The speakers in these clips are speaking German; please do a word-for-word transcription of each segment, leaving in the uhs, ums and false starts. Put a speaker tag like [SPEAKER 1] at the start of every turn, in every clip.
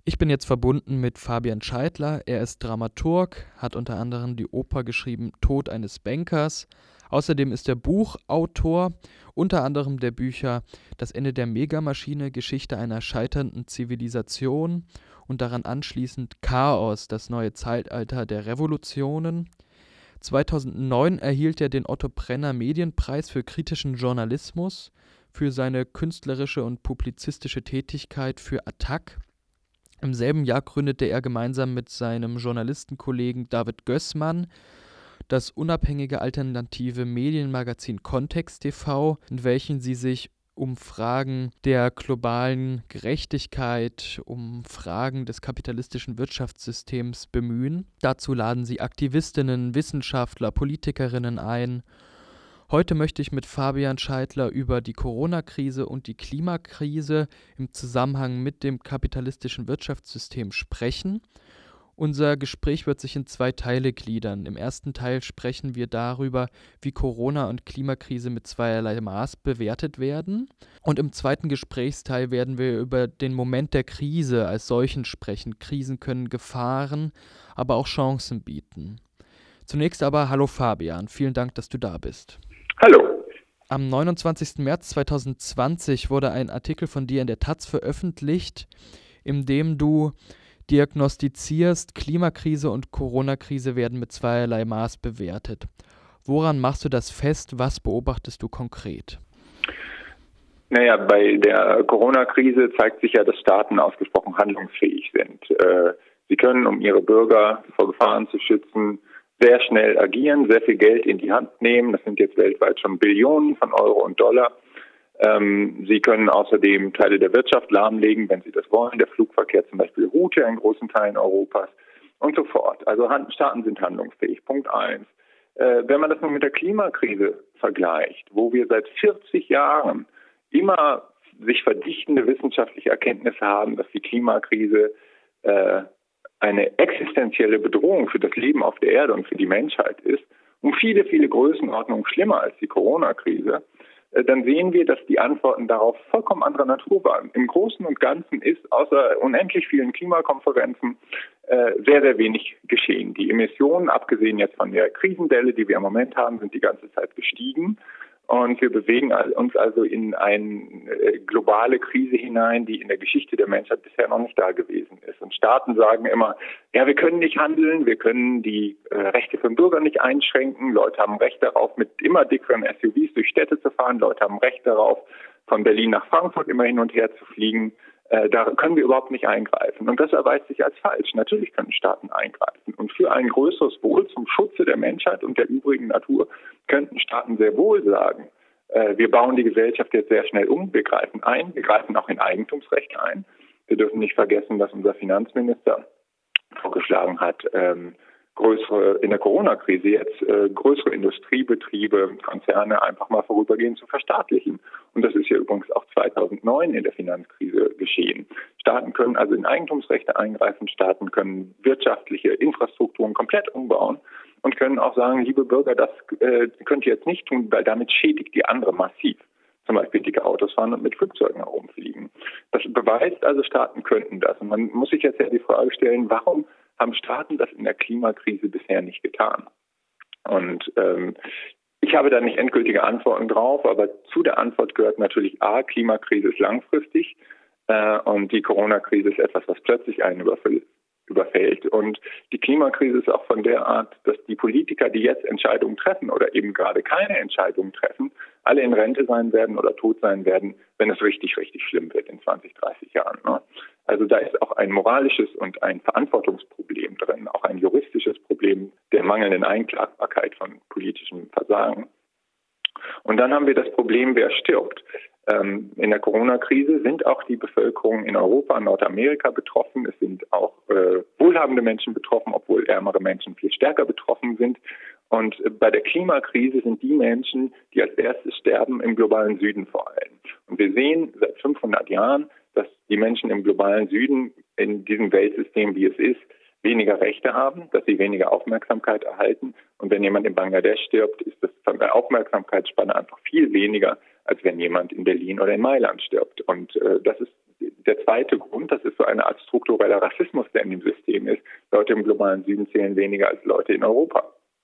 [SPEAKER 1] Ich bin jetzt verbunden mit Fabian Scheidler. Er ist Dramaturg, hat unter anderem die Oper geschrieben Tod eines Bankers. Außerdem ist er Buchautor, unter anderem der Bücher Das Ende der Megamaschine, Geschichte einer scheiternden Zivilisation und daran anschließend Chaos, das neue Zeitalter der Revolutionen. zweitausendneun erhielt er den Otto Brenner Medienpreis für kritischen Journalismus für seine künstlerische und publizistische Tätigkeit für Attac. Im selben Jahr gründete er gemeinsam mit seinem Journalistenkollegen David Gößmann das unabhängige alternative Medienmagazin Kontext T V, in welchem sie sich um Fragen der globalen Gerechtigkeit, um Fragen des kapitalistischen Wirtschaftssystems bemühen. Dazu laden sie Aktivistinnen, Wissenschaftler, Politikerinnen ein. Heute möchte ich mit Fabian Scheidler über die Corona-Krise und die Klimakrise im Zusammenhang mit dem kapitalistischen Wirtschaftssystem sprechen. Unser Gespräch wird sich in zwei Teile gliedern. Im ersten Teil sprechen wir darüber, wie Corona und Klimakrise mit zweierlei Maß bewertet werden. Und im zweiten Gesprächsteil werden wir über den Moment der Krise als solchen sprechen. Krisen können Gefahren, aber auch Chancen bieten. Zunächst aber hallo Fabian, vielen Dank, dass du da bist.
[SPEAKER 2] Hallo.
[SPEAKER 1] Am neunundzwanzigsten März zweitausendzwanzig wurde ein Artikel von dir in der Taz veröffentlicht, in dem du diagnostizierst, Klimakrise und Corona-Krise werden mit zweierlei Maß bewertet. Woran machst du das fest? Was beobachtest du konkret?
[SPEAKER 2] Naja, bei der Corona-Krise zeigt sich ja, dass Staaten ausgesprochen handlungsfähig sind. Sie können, um ihre Bürger vor Gefahren zu schützen, sehr schnell agieren, sehr viel Geld in die Hand nehmen. Das sind jetzt weltweit schon Billionen von Euro und Dollar. Ähm, sie können außerdem Teile der Wirtschaft lahmlegen, wenn sie das wollen. Der Flugverkehr zum Beispiel ruht ja in großen Teilen Europas und so fort. Also Hand- Staaten sind handlungsfähig. Punkt eins. Äh, wenn man das nun mit der Klimakrise vergleicht, wo wir seit vierzig Jahren immer sich verdichtende wissenschaftliche Erkenntnisse haben, dass die Klimakrise äh, eine existenzielle Bedrohung für das Leben auf der Erde und für die Menschheit ist, um viele, viele Größenordnungen schlimmer als die Corona-Krise, dann sehen wir, dass die Antworten darauf vollkommen anderer Natur waren. Im Großen und Ganzen ist außer unendlich vielen Klimakonferenzen äh, sehr, sehr wenig geschehen. Die Emissionen, abgesehen jetzt von der Krisenwelle, die wir im Moment haben, sind die ganze Zeit gestiegen. Und wir bewegen uns also in eine globale Krise hinein, die in der Geschichte der Menschheit bisher noch nicht da gewesen ist. Und Staaten sagen immer, ja, wir können nicht handeln, wir können die äh, Rechte von Bürgern nicht einschränken. Leute haben Recht darauf, mit immer dickeren S U Vs durch Städte zu fahren. Leute haben Recht darauf, von Berlin nach Frankfurt immer hin und her zu fliegen. Äh, da können wir überhaupt nicht eingreifen. Und das erweist sich als falsch. Natürlich können Staaten eingreifen. Und für ein größeres Wohl zum Schutze der Menschheit und der übrigen Natur könnten Staaten sehr wohl sagen, äh, wir bauen die Gesellschaft jetzt sehr schnell um, wir greifen ein, wir greifen auch in Eigentumsrechte ein. Wir dürfen nicht vergessen, dass unser Finanzminister vorgeschlagen hat, ähm, größere, in der Corona-Krise jetzt äh, größere Industriebetriebe, Konzerne einfach mal vorübergehend zu verstaatlichen. Und das ist ja übrigens auch zweitausendneun in der Finanzkrise geschehen. Staaten können also in Eigentumsrechte eingreifen, Staaten können wirtschaftliche Infrastrukturen komplett umbauen und können auch sagen, liebe Bürger, das äh, könnt ihr jetzt nicht tun, weil damit schädigt die andere massiv. Zum Beispiel dicke Autos fahren und mit Flugzeugen herumfliegen. Das beweist also, Staaten könnten das. Und man muss sich jetzt ja die Frage stellen, warum haben Staaten das in der Klimakrise bisher nicht getan? Und ähm, ich habe da nicht endgültige Antworten drauf, aber zu der Antwort gehört natürlich A, Klimakrise ist langfristig äh, und die Corona-Krise ist etwas, was plötzlich einen überfällt. überfällt. Und die Klimakrise ist auch von der Art, dass die Politiker, die jetzt Entscheidungen treffen oder eben gerade keine Entscheidungen treffen, alle in Rente sein werden oder tot sein werden, wenn es richtig, richtig schlimm wird in zwanzig, dreißig Jahren. Ne? Also da ist auch ein moralisches und ein Verantwortungsproblem drin, auch ein juristisches Problem der mangelnden Einklagbarkeit von politischem Versagen. Und dann haben wir das Problem, wer stirbt. Ähm, in der Corona-Krise sind auch die Bevölkerung in Europa und Nordamerika betroffen. Es sind auch äh, wohlhabende Menschen betroffen, obwohl ärmere Menschen viel stärker betroffen sind. Und äh, bei der Klimakrise sind die Menschen, die als erstes sterben, im globalen Süden vor allem. Und wir sehen seit fünfhundert Jahren, dass die Menschen im globalen Süden in diesem Weltsystem, wie es ist, weniger Rechte haben, dass sie weniger Aufmerksamkeit erhalten. Und wenn jemand in Bangladesch stirbt, ist das von der Aufmerksamkeitsspanne einfach viel weniger, als wenn jemand in Berlin oder in Mailand stirbt. Und äh, das ist der zweite Grund, das ist so eine Art struktureller Rassismus, der in dem System ist. Leute im globalen Süden zählen weniger als Leute in Europa.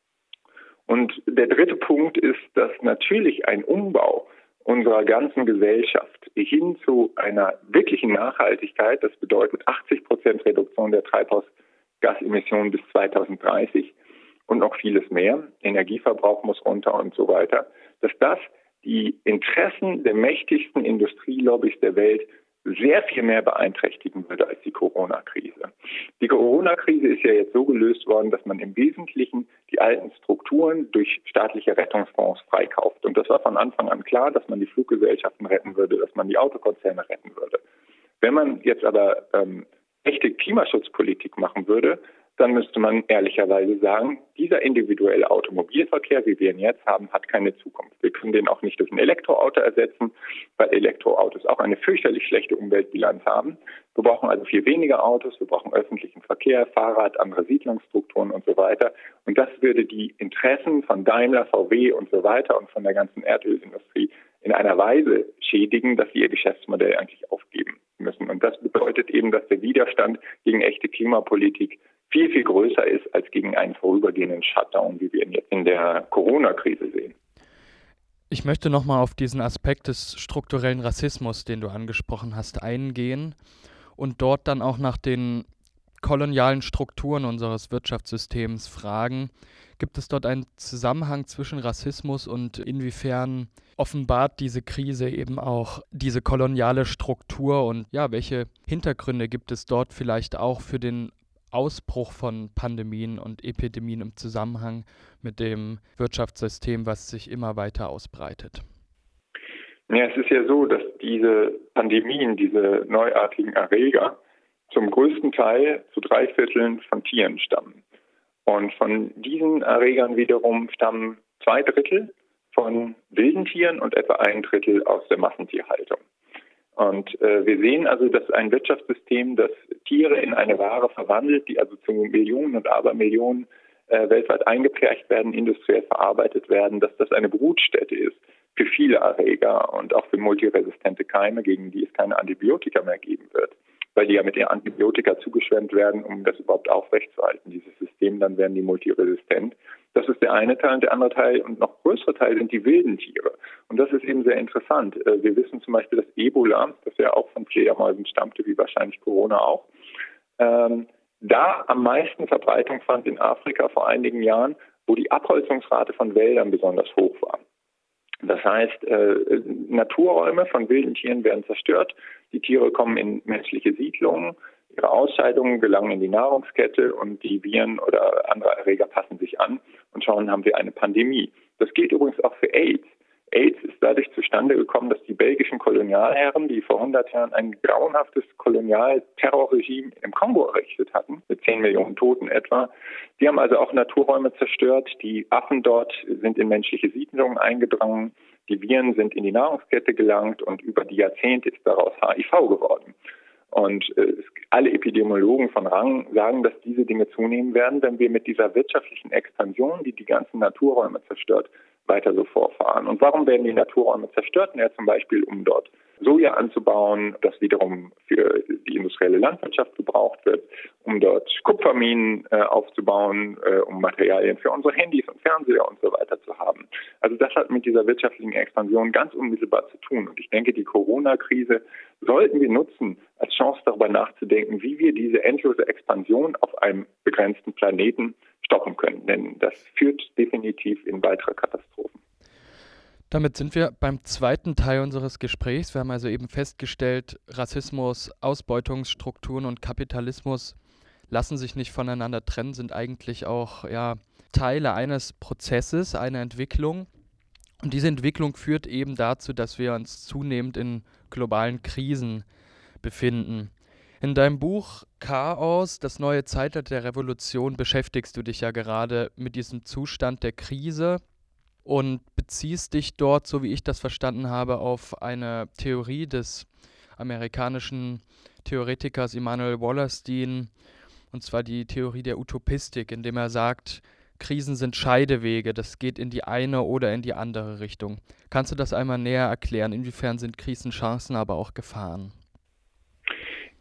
[SPEAKER 2] Und der dritte Punkt ist, dass natürlich ein Umbau unserer ganzen Gesellschaft hin zu einer wirklichen Nachhaltigkeit, das bedeutet achtzig Prozent Reduktion der Treibhausgasemissionen bis zweitausenddreißig und noch vieles mehr, Energieverbrauch muss runter und so weiter, dass das die Interessen der mächtigsten Industrielobbys der Welt sehr viel mehr beeinträchtigen würde als die Corona-Krise. Die Corona-Krise ist ja jetzt so gelöst worden, dass man im Wesentlichen die alten Strukturen durch staatliche Rettungsfonds freikauft. Und das war von Anfang an klar, dass man die Fluggesellschaften retten würde, dass man die Autokonzerne retten würde. Wenn man jetzt aber ähm, echte Klimaschutzpolitik machen würde, dann müsste man ehrlicherweise sagen, dieser individuelle Automobilverkehr, wie wir ihn jetzt haben, hat keine Zukunft. Wir können den auch nicht durch ein Elektroauto ersetzen, weil Elektroautos auch eine fürchterlich schlechte Umweltbilanz haben. Wir brauchen also viel weniger Autos, wir brauchen öffentlichen Verkehr, Fahrrad, andere Siedlungsstrukturen und so weiter. Und das würde die Interessen von Daimler, V W und so weiter und von der ganzen Erdölindustrie in einer Weise schädigen, dass sie ihr Geschäftsmodell eigentlich aufgeben müssen. Und das bedeutet eben, dass der Widerstand gegen echte Klimapolitik viel, viel größer ist als gegen einen vorübergehenden Shutdown, wie wir ihn jetzt in der Corona-Krise sehen.
[SPEAKER 1] Ich möchte nochmal auf diesen Aspekt des strukturellen Rassismus, den du angesprochen hast, eingehen und dort dann auch nach den kolonialen Strukturen unseres Wirtschaftssystems fragen. Gibt es dort einen Zusammenhang zwischen Rassismus und inwiefern offenbart diese Krise eben auch diese koloniale Struktur und ja, welche Hintergründe gibt es dort vielleicht auch für den Ausbruch von Pandemien und Epidemien im Zusammenhang mit dem Wirtschaftssystem, was sich immer weiter ausbreitet?
[SPEAKER 2] Ja, es ist ja so, dass diese Pandemien, diese neuartigen Erreger zum größten Teil zu drei Vierteln von Tieren stammen. Und von diesen Erregern wiederum stammen zwei Drittel von wilden Tieren und etwa ein Drittel aus der Massentierhaltung. Und äh, wir sehen also, dass ein Wirtschaftssystem, das Tiere in eine Ware verwandelt, die also zu Millionen und Abermillionen äh, weltweit eingepfercht werden, industriell verarbeitet werden, dass das eine Brutstätte ist für viele Erreger und auch für multiresistente Keime, gegen die es keine Antibiotika mehr geben wird, weil die ja mit den Antibiotika zugeschwemmt werden, um das überhaupt aufrechtzuerhalten, dieses System, dann werden die multiresistent. Das ist der eine Teil und der andere Teil und noch größere Teil sind die wilden Tiere. Und das ist eben sehr interessant. Wir wissen zum Beispiel, dass Ebola, das ja auch von Fledermäusen stammte, wie wahrscheinlich Corona auch, ähm, da am meisten Verbreitung fand in Afrika vor einigen Jahren, wo die Abholzungsrate von Wäldern besonders hoch war. Das heißt, äh, Naturräume von wilden Tieren werden zerstört, die Tiere kommen in menschliche Siedlungen, ihre Ausscheidungen gelangen in die Nahrungskette und die Viren oder andere Erreger passen sich an und schon haben wir eine Pandemie. Das gilt übrigens auch für AIDS. AIDS ist dadurch zustande gekommen, dass die belgischen Kolonialherren, die vor hundert Jahren ein grauenhaftes Kolonialterrorregime im Kongo errichtet hatten, mit zehn Millionen Toten etwa, die haben also auch Naturräume zerstört. Die Affen dort sind in menschliche Siedlungen eingedrungen, die Viren sind in die Nahrungskette gelangt und über die Jahrzehnte ist daraus H I V geworden. Und äh, alle Epidemiologen von Rang sagen, dass diese Dinge zunehmen werden, wenn wir mit dieser wirtschaftlichen Expansion, die die ganzen Naturräume zerstört, weiter so vorfahren. Und warum werden die Naturräume zerstört? Ja, zum Beispiel, um dort Soja anzubauen, das wiederum für die industrielle Landwirtschaft gebraucht wird, um dort Kupferminen äh, aufzubauen, äh, um Materialien für unsere Handys und Fernseher und so weiter zu haben. Also das hat mit dieser wirtschaftlichen Expansion ganz unmittelbar zu tun. Und ich denke, die Corona-Krise sollten wir nutzen, als Chance darüber nachzudenken, wie wir diese endlose Expansion auf einem begrenzten Planeten stoppen können. Denn das führt definitiv in weitere Katastrophen.
[SPEAKER 1] Damit sind wir beim zweiten Teil unseres Gesprächs. Wir haben also eben festgestellt, Rassismus, Ausbeutungsstrukturen und Kapitalismus lassen sich nicht voneinander trennen, sind eigentlich auch ja, Teile eines Prozesses, einer Entwicklung. Und diese Entwicklung führt eben dazu, dass wir uns zunehmend in globalen Krisen befinden. In deinem Buch Chaos, das neue Zeitalter der Revolution, beschäftigst du dich ja gerade mit diesem Zustand der Krise und beziehst dich dort, so wie ich das verstanden habe, auf eine Theorie des amerikanischen Theoretikers Immanuel Wallerstein, und zwar die Theorie der Utopistik, indem er sagt, Krisen sind Scheidewege, das geht in die eine oder in die andere Richtung. Kannst du das einmal näher erklären? Inwiefern sind Krisen Chancen, aber auch Gefahren?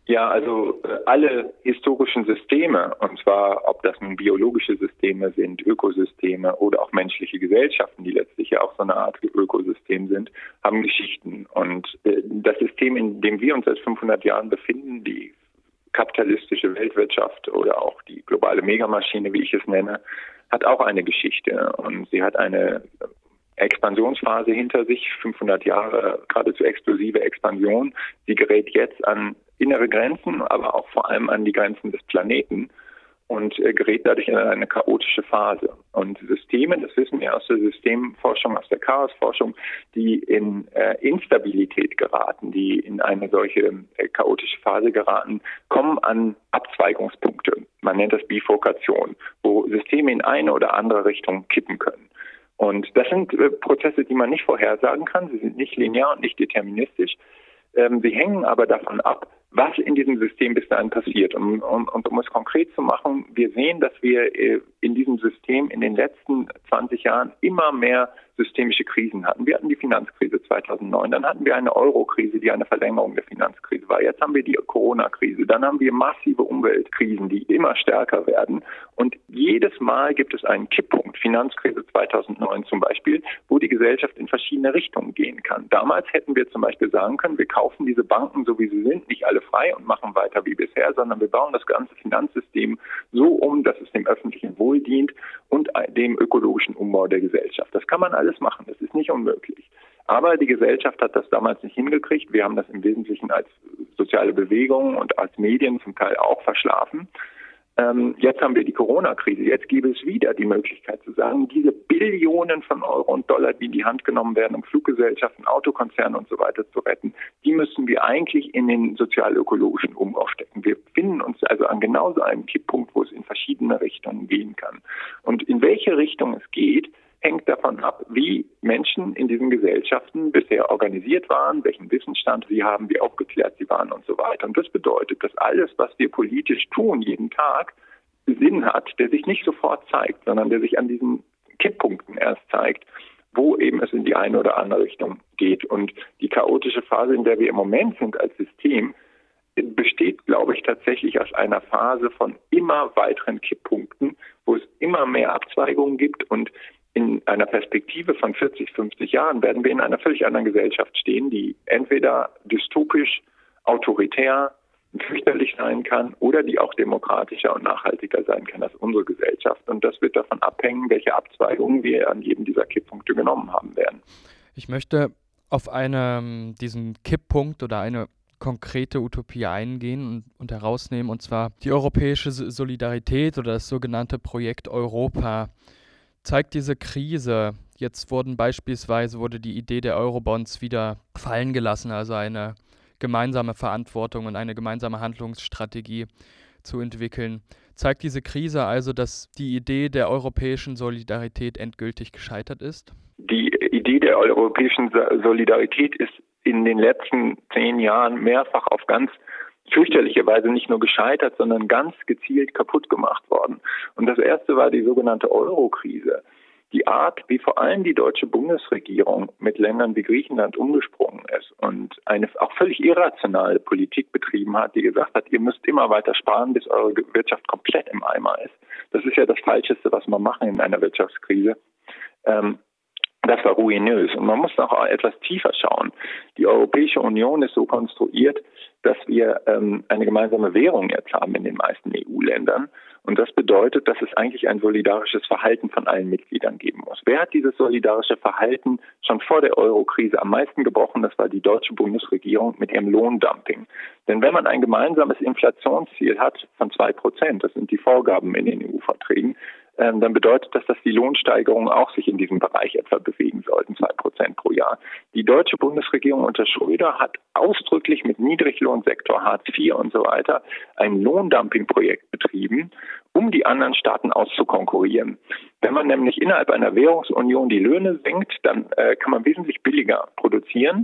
[SPEAKER 2] Ja, also äh, alle historischen Systeme, und zwar ob das nun biologische Systeme sind, Ökosysteme oder auch menschliche Gesellschaften, die letztlich ja auch so eine Art Ökosystem sind, haben Geschichten. Und äh, das System, in dem wir uns seit fünfhundert Jahren befinden, die kapitalistische Weltwirtschaft oder auch die globale Megamaschine, wie ich es nenne, hat auch eine Geschichte. Und sie hat eine Expansionsphase hinter sich, fünfhundert Jahre geradezu explosive Expansion. Sie gerät jetzt an innere Grenzen, aber auch vor allem an die Grenzen des Planeten und äh, gerät dadurch in eine chaotische Phase. Und Systeme, das wissen wir aus der Systemforschung, aus der Chaosforschung, die in äh, Instabilität geraten, die in eine solche äh, chaotische Phase geraten, kommen an Abzweigungspunkte. Man nennt das Bifurkation, wo Systeme in eine oder andere Richtung kippen können. Und das sind äh, Prozesse, die man nicht vorhersagen kann. Sie sind nicht linear und nicht deterministisch. Ähm, sie hängen aber davon ab, was in diesem System bis dahin passiert. Und, und, und um es konkret zu machen, wir sehen, dass wir äh, in diesem System in den letzten zwanzig Jahren immer mehr systemische Krisen hatten. Wir hatten die Finanzkrise zweitausendneun, dann hatten wir eine Euro-Krise, die eine Verlängerung der Finanzkrise war. Jetzt haben wir die Corona-Krise, dann haben wir massive Umweltkrisen, die immer stärker werden. Und jedes Mal gibt es einen Kipppunkt, Finanzkrise zweitausendneun zum Beispiel, wo die Gesellschaft in verschiedene Richtungen gehen kann. Damals hätten wir zum Beispiel sagen können, wir kaufen diese Banken, so wie sie sind, nicht alle frei und machen weiter wie bisher, sondern wir bauen das ganze Finanzsystem so um, dass es dem öffentlichen Wohl dient und dem ökologischen Umbau der Gesellschaft. Das kann man alles machen, das ist nicht unmöglich. Aber die Gesellschaft hat das damals nicht hingekriegt. Wir haben das im Wesentlichen als soziale Bewegung und als Medien zum Teil auch verschlafen. Ähm, jetzt haben wir die Corona-Krise. Jetzt gäbe es wieder die Möglichkeit zu sagen, diese Billionen von Euro und Dollar, die in die Hand genommen werden, um Fluggesellschaften, Autokonzerne und so weiter zu retten, die müssen wir eigentlich in den sozial-ökologischen Umbau stecken. Wir befinden uns also an genau so einem Kipppunkt, wo es in verschiedene Richtungen gehen kann. Und in welche Richtung es geht, hängt davon ab, wie Menschen in diesen Gesellschaften bisher organisiert waren, welchen Wissensstand sie haben, wie aufgeklärt sie waren und so weiter. Und das bedeutet, dass alles, was wir politisch tun, jeden Tag, Sinn hat, der sich nicht sofort zeigt, sondern der sich an diesen Kipppunkten erst zeigt, wo eben es in die eine oder andere Richtung geht. Und die chaotische Phase, in der wir im Moment sind als System, besteht, glaube ich, tatsächlich aus einer Phase von immer weiteren Kipppunkten, wo es immer mehr Abzweigungen gibt. Und in einer Perspektive von vierzig, fünfzig Jahren werden wir in einer völlig anderen Gesellschaft stehen, die entweder dystopisch, autoritär, fürchterlich sein kann oder die auch demokratischer und nachhaltiger sein kann als unsere Gesellschaft. Und das wird davon abhängen, welche Abzweigungen wir an jedem dieser Kipppunkte genommen haben werden.
[SPEAKER 1] Ich möchte auf eine, diesen Kipppunkt oder eine konkrete Utopie eingehen und, und herausnehmen, und zwar die europäische Solidarität oder das sogenannte Projekt Europa. Zeigt diese Krise, jetzt wurden beispielsweise wurde die Idee der Eurobonds wieder fallen gelassen, also eine gemeinsame Verantwortung und eine gemeinsame Handlungsstrategie zu entwickeln. Zeigt diese Krise also, dass die Idee der europäischen Solidarität endgültig gescheitert ist?
[SPEAKER 2] Die Idee der europäischen Solidarität ist in den letzten zehn Jahren mehrfach auf ganz fürchterliche Weise nicht nur gescheitert, sondern ganz gezielt kaputt gemacht worden. Und das erste war die sogenannte Euro-Krise. Die Art, wie vor allem die deutsche Bundesregierung mit Ländern wie Griechenland umgesprungen ist und eine auch völlig irrationale Politik betrieben hat, die gesagt hat, ihr müsst immer weiter sparen, bis eure Wirtschaft komplett im Eimer ist. Das ist ja das Falscheste, was man machen in einer Wirtschaftskrise. Ähm, Das war ruinös. Und man muss noch etwas tiefer schauen. Die Europäische Union ist so konstruiert, dass wir ähm, eine gemeinsame Währung jetzt haben in den meisten E U-Ländern. Und das bedeutet, dass es eigentlich ein solidarisches Verhalten von allen Mitgliedern geben muss. Wer hat dieses solidarische Verhalten schon vor der Euro-Krise am meisten gebrochen? Das war die deutsche Bundesregierung mit ihrem Lohndumping. Denn wenn man ein gemeinsames Inflationsziel hat von zwei Prozent, das sind die Vorgaben in den E U-Verträgen, ähm, dann bedeutet das, dass die Lohnsteigerungen auch sich in diesem Bereich etwa bewegen sollten, zwei Prozent pro Jahr. Die deutsche Bundesregierung unter Schröder hat ausdrücklich mit Niedriglohnsektor, Hartz vier und so weiter ein Lohndumpingprojekt betrieben, um die anderen Staaten auszukonkurrieren. Wenn man nämlich innerhalb einer Währungsunion die Löhne senkt, dann äh, kann man wesentlich billiger produzieren.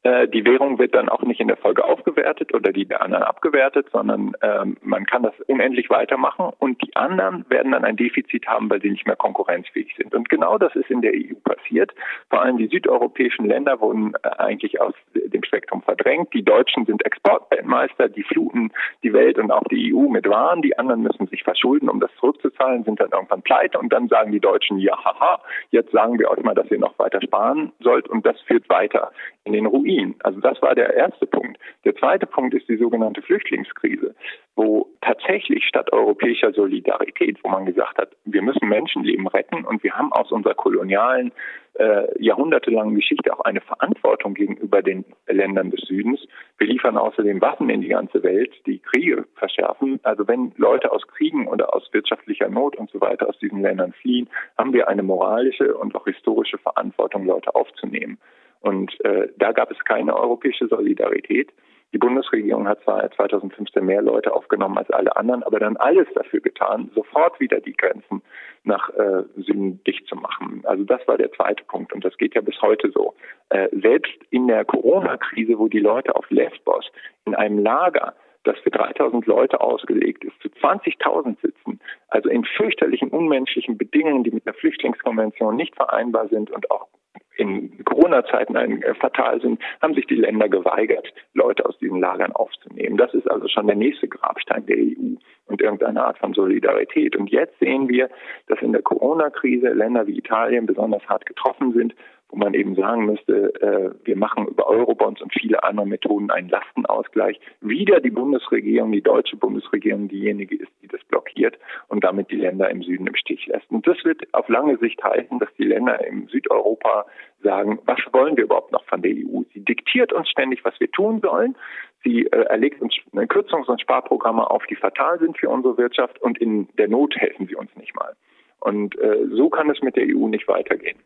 [SPEAKER 2] Äh, die Währung wird dann auch nicht in der Folge aufgewertet oder die der anderen abgewertet, sondern ähm, man kann das unendlich weitermachen und die anderen werden dann ein Defizit haben, weil sie nicht mehr konkurrenzfähig sind. Und genau das ist in der E U passiert. Vor allem die südeuropäischen Länder wurden äh, eigentlich aus dem Spektrum verdrängt. Die Deutschen sind Exportweltmeister, die fluten die Welt und auch die E U mit Waren. Die anderen müssen sich verschulden, um das zurückzuzahlen, sind dann irgendwann pleite und dann sagen die Deutschen, ja, haha, jetzt sagen wir euch mal, dass ihr noch weiter sparen sollt und das führt weiter in den Ruin. Also das war der erste Punkt. Der zweite Punkt ist die sogenannte Flüchtlingskrise, wo tatsächlich statt europäischer Solidarität, wo man gesagt hat, wir müssen Menschenleben retten und wir haben aus unserer kolonialen, äh, jahrhundertelangen Geschichte auch eine Verantwortung gegenüber den Ländern des Südens. Wir liefern außerdem Waffen in die ganze Welt, die Kriege verschärfen. Also wenn Leute aus Kriegen oder aus wirtschaftlicher Not und so weiter aus diesen Ländern fliehen, haben wir eine moralische und auch historische Verantwortung, Leute aufzunehmen. Und äh, da gab es keine europäische Solidarität. Die Bundesregierung hat zwar zweitausendfünfzehn mehr Leute aufgenommen als alle anderen, aber dann alles dafür getan, sofort wieder die Grenzen nach äh, Süden dicht zu machen. Also das war der zweite Punkt und das geht ja bis heute so. Äh, selbst in der Corona-Krise, wo die Leute auf Lesbos in einem Lager, das für dreitausend Leute ausgelegt ist, zu zwanzigtausend sitzen, also in fürchterlichen, unmenschlichen Bedingungen, die mit der Flüchtlingskonvention nicht vereinbar sind und auch in Corona-Zeiten äh, fatal sind, haben sich die Länder geweigert, Leute aus diesen Lagern aufzunehmen. Das ist also schon der nächste Grabstein der E U und irgendeine Art von Solidarität. Und jetzt sehen wir, dass in der Corona-Krise Länder wie Italien besonders hart getroffen sind, wo man eben sagen müsste, äh, wir machen über Eurobonds und viele andere Methoden einen Lastenausgleich. Wieder die Bundesregierung, die deutsche Bundesregierung diejenige ist, die das blockiert und damit die Länder im Süden im Stich lässt. Und das wird auf lange Sicht heißen, dass die Länder im Südeuropa sagen, was wollen wir überhaupt noch von der E U? Sie diktiert uns ständig, was wir tun sollen. Sie äh, erlegt uns Kürzungs- und Sparprogramme auf, die fatal sind für unsere Wirtschaft und in der Not helfen sie uns nicht mal. Und äh, so kann es mit der E U nicht weitergehen.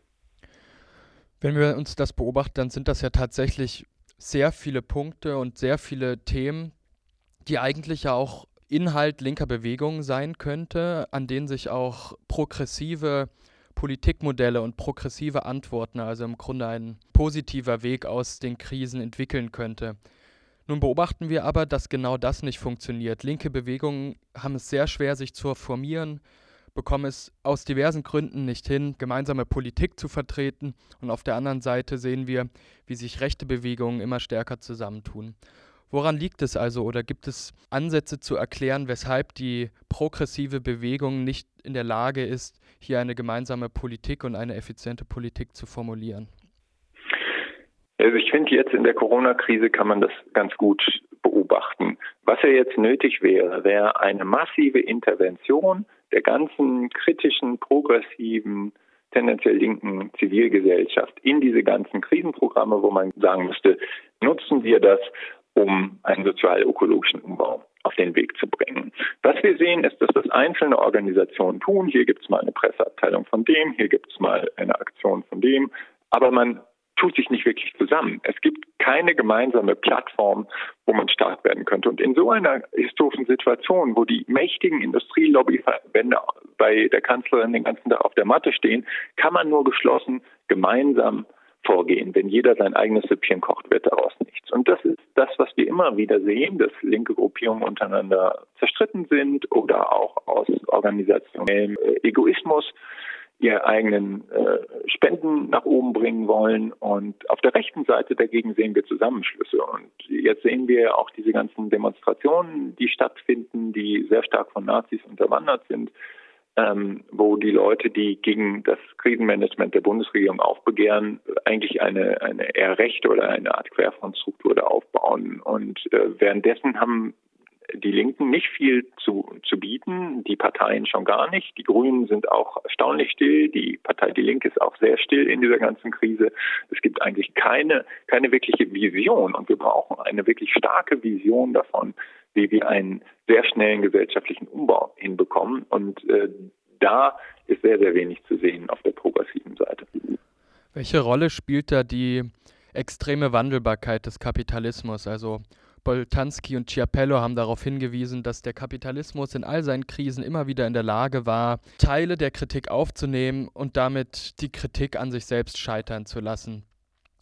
[SPEAKER 1] Wenn wir uns das beobachten, dann sind das ja tatsächlich sehr viele Punkte und sehr viele Themen, die eigentlich ja auch Inhalt linker Bewegungen sein könnte, an denen sich auch progressive Politikmodelle und progressive Antworten, also im Grunde ein positiver Weg aus den Krisen entwickeln könnte. Nun beobachten wir aber, dass genau das nicht funktioniert. Linke Bewegungen haben es sehr schwer, sich zu formieren, bekommen es aus diversen Gründen nicht hin, gemeinsame Politik zu vertreten. Und auf der anderen Seite sehen wir, wie sich rechte Bewegungen immer stärker zusammentun. Woran liegt es also oder gibt es Ansätze zu erklären, weshalb die progressive Bewegung nicht in der Lage ist, hier eine gemeinsame Politik und eine effiziente Politik zu formulieren?
[SPEAKER 2] Also ich finde, jetzt in der Corona-Krise kann man das ganz gut beobachten. Was ja jetzt nötig wäre, wäre eine massive Intervention der ganzen kritischen, progressiven, tendenziell linken Zivilgesellschaft in diese ganzen Krisenprogramme, wo man sagen müsste, nutzen wir das, um einen sozial-ökologischen Umbau auf den Weg zu bringen. Was wir sehen, ist, dass das einzelne Organisationen tun. Hier gibt es mal eine Presseabteilung von dem, hier gibt es mal eine Aktion von dem, aber man tut sich nicht wirklich zusammen. Es gibt keine gemeinsame Plattform, wo man stark werden könnte. Und in so einer historischen Situation, wo die mächtigen Industrielobbyverbände bei der Kanzlerin den ganzen Tag auf der Matte stehen, kann man nur geschlossen gemeinsam vorgehen. Wenn jeder sein eigenes Süppchen kocht, wird daraus nichts. Und das ist das, was wir immer wieder sehen, dass linke Gruppierungen untereinander zerstritten sind oder auch aus organisationellem Egoismus ihre eigenen äh, Spenden nach oben bringen wollen. Und auf der rechten Seite dagegen sehen wir Zusammenschlüsse. Und jetzt sehen wir auch diese ganzen Demonstrationen, die stattfinden, die sehr stark von Nazis unterwandert sind, ähm, wo die Leute, die gegen das Krisenmanagement der Bundesregierung aufbegehren, eigentlich eine, eine eher rechte oder eine Art Querfrontstruktur da aufbauen. Und äh, währenddessen haben die Linken nicht viel zu, zu bieten, die Parteien schon gar nicht. Die Grünen sind auch erstaunlich still, die Partei Die Linke ist auch sehr still in dieser ganzen Krise. Es gibt eigentlich keine, keine wirkliche Vision und wir brauchen eine wirklich starke Vision davon, wie wir einen sehr schnellen gesellschaftlichen Umbau hinbekommen und äh, da ist sehr, sehr wenig zu sehen auf der progressiven Seite.
[SPEAKER 1] Welche Rolle spielt da die extreme Wandelbarkeit des Kapitalismus? Also Boltanski und Chiapello haben darauf hingewiesen, dass der Kapitalismus in all seinen Krisen immer wieder in der Lage war, Teile der Kritik aufzunehmen und damit die Kritik an sich selbst scheitern zu lassen.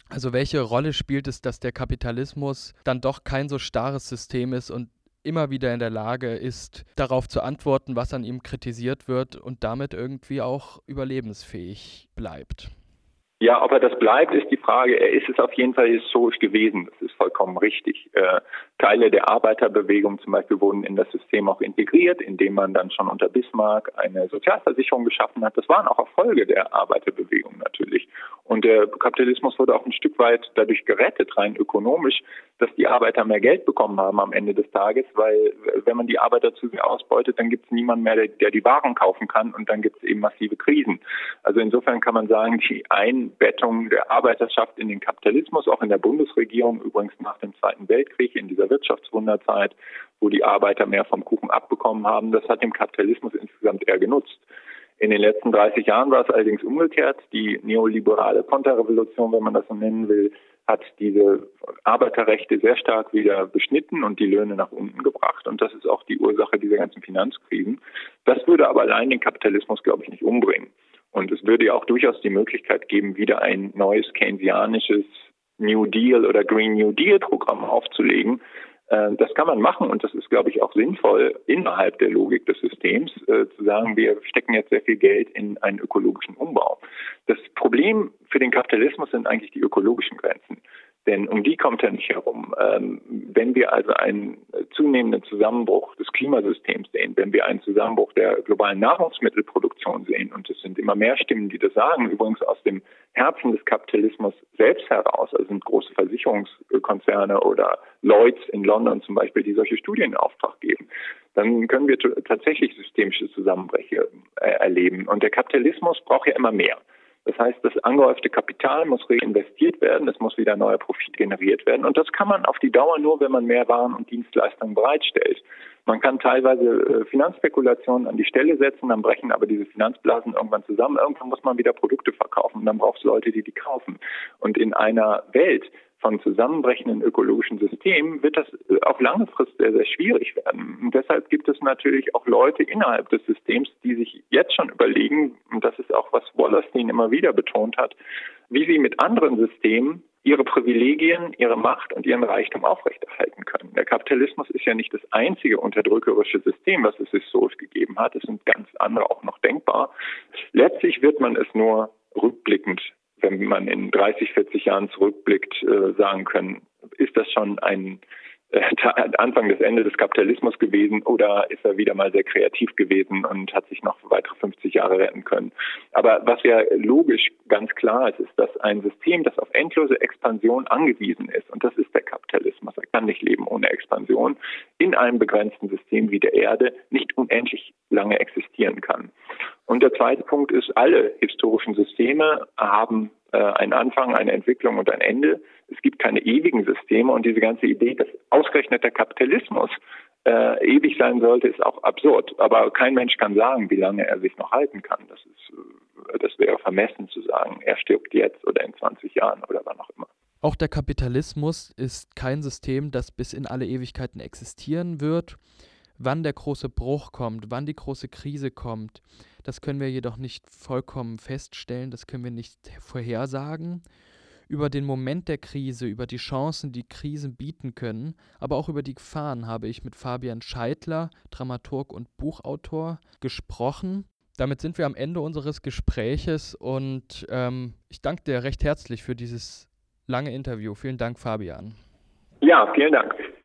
[SPEAKER 1] Also welche Rolle spielt es, dass der Kapitalismus dann doch kein so starres System ist und immer wieder in der Lage ist, darauf zu antworten, was an ihm kritisiert wird und damit irgendwie auch überlebensfähig bleibt?
[SPEAKER 2] Ja, ob er das bleibt, ist die Frage. Er ist es auf jeden Fall historisch gewesen. Das ist vollkommen richtig. Äh, Teile der Arbeiterbewegung zum Beispiel wurden in das System auch integriert, indem man dann schon unter Bismarck eine Sozialversicherung geschaffen hat. Das waren auch Erfolge der Arbeiterbewegung natürlich. Und der Kapitalismus wurde auch ein Stück weit dadurch gerettet, rein ökonomisch, dass die Arbeiter mehr Geld bekommen haben am Ende des Tages, weil wenn man die Arbeiter zu sehr ausbeutet, dann gibt es niemanden mehr, der, der die Waren kaufen kann, und dann gibt es eben massive Krisen. Also insofern kann man sagen, die Einbettung der Arbeiterschaft in den Kapitalismus, auch in der Bundesregierung, übrigens nach dem Zweiten Weltkrieg, in dieser Wirtschaftswunderzeit, wo die Arbeiter mehr vom Kuchen abbekommen haben, das hat dem Kapitalismus insgesamt eher genutzt. In den letzten dreißig Jahren war es allerdings umgekehrt. Die neoliberale Konterrevolution, wenn man das so nennen will, hat diese Arbeiterrechte sehr stark wieder beschnitten und die Löhne nach unten gebracht. Und das ist auch die Ursache dieser ganzen Finanzkrisen. Das würde aber allein den Kapitalismus, glaube ich, nicht umbringen. Und es würde ja auch durchaus die Möglichkeit geben, wieder ein neues keynesianisches New Deal oder Green New Deal Programm aufzulegen. Das kann man machen, und das ist, glaube ich, auch sinnvoll innerhalb der Logik des Systems, äh, zu sagen, wir stecken jetzt sehr viel Geld in einen ökologischen Umbau. Das Problem für den Kapitalismus sind eigentlich die ökologischen Grenzen. Denn um die kommt er nicht herum. Ähm, wenn wir also einen zunehmenden Zusammenbruch des Klimasystems sehen, wenn wir einen Zusammenbruch der globalen Nahrungsmittelproduktion sehen, und es sind immer mehr Stimmen, die das sagen, übrigens aus dem Herzen des Kapitalismus selbst heraus, also sind große Versicherungskonzerne oder Lloyds in London zum Beispiel, die solche Studien in Auftrag geben, dann können wir t- tatsächlich systemische Zusammenbrüche äh, erleben. Und der Kapitalismus braucht ja immer mehr. Das heißt, das angehäufte Kapital muss reinvestiert werden, es muss wieder neuer Profit generiert werden. Und das kann man auf die Dauer nur, wenn man mehr Waren und Dienstleistungen bereitstellt. Man kann teilweise Finanzspekulationen an die Stelle setzen, dann brechen aber diese Finanzblasen irgendwann zusammen. Irgendwann muss man wieder Produkte verkaufen, und dann braucht es Leute, die die kaufen. Und in einer Welt von zusammenbrechenden ökologischen Systemen wird das auf lange Frist sehr, sehr schwierig werden. Und deshalb gibt es natürlich auch Leute innerhalb des Systems, die sich jetzt schon überlegen, und das ist auch, was Wallerstein immer wieder betont hat, wie sie mit anderen Systemen ihre Privilegien, ihre Macht und ihren Reichtum aufrechterhalten können. Der Kapitalismus ist ja nicht das einzige unterdrückerische System, was es historisch gegeben hat. Es sind ganz andere auch noch denkbar. Letztlich wird man es nur rückblickend, wenn man in dreißig, vierzig Jahren zurückblickt, äh, sagen können, ist das schon ein äh, Anfang des Ende des Kapitalismus gewesen, oder ist er wieder mal sehr kreativ gewesen und hat sich noch weitere fünfzig Jahre retten können. Aber was ja logisch ganz klar ist, ist, dass ein System, das auf endlose Expansion angewiesen ist, und das ist der Kapitalismus, er kann nicht leben ohne Expansion, in einem begrenzten System wie der Erde nicht unendlich lange existieren kann. Und der zweite Punkt ist, alle historischen Systeme haben äh, einen Anfang, eine Entwicklung und ein Ende. Es gibt keine ewigen Systeme, und diese ganze Idee, dass ausgerechnet der Kapitalismus äh, ewig sein sollte, ist auch absurd. Aber kein Mensch kann sagen, wie lange er sich noch halten kann. Das ist, äh, das wäre vermessen zu sagen, er stirbt jetzt oder in zwanzig Jahren oder wann auch immer.
[SPEAKER 1] Auch der Kapitalismus ist kein System, das bis in alle Ewigkeiten existieren wird. Wann der große Bruch kommt, wann die große Krise kommt, das können wir jedoch nicht vollkommen feststellen, das können wir nicht vorhersagen. Über den Moment der Krise, über die Chancen, die Krisen bieten können, aber auch über die Gefahren habe ich mit Fabian Scheidler, Dramaturg und Buchautor, gesprochen. Damit sind wir am Ende unseres Gespräches, und ähm, ich danke dir recht herzlich für dieses lange Interview. Vielen Dank, Fabian.
[SPEAKER 2] Ja, vielen Dank.